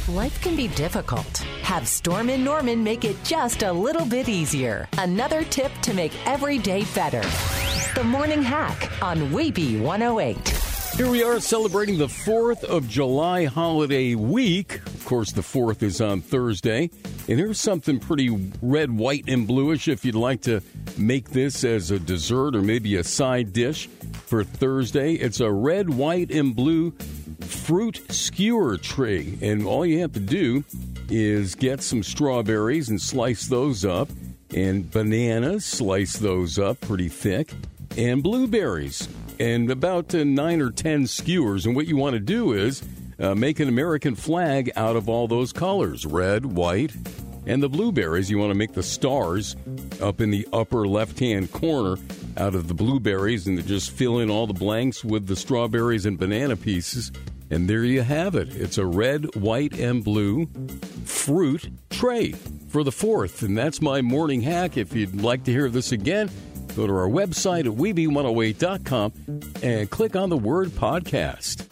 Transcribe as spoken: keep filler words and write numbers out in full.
Life can be difficult. Have Storm and Norman make it just a little bit easier. Another tip to make every day better. The Morning Hack on Weeby one oh eight. Here we are celebrating the fourth of July holiday week. Of course, the fourth is on Thursday. And here's something pretty red, white, and bluish if you'd like to make this as a dessert or maybe a side dish for Thursday. It's a red, white, and blue fruit skewer tray. And all you have to do is get some strawberries and slice those up. And bananas, slice those up pretty thick. And blueberries. And about uh, nine or ten skewers. And what you want to do is uh, make an American flag out of all those colors, red, white, and the blueberries. You want to make the stars up in the upper left-hand corner out of the blueberries, and to just fill in all the blanks with the strawberries and banana pieces. And there you have it. It's a red, white, and blue fruit tray for the fourth. And that's my morning hack. If you'd like to hear this again, go to our website at weeby one oh eight dot com and click on the word podcast.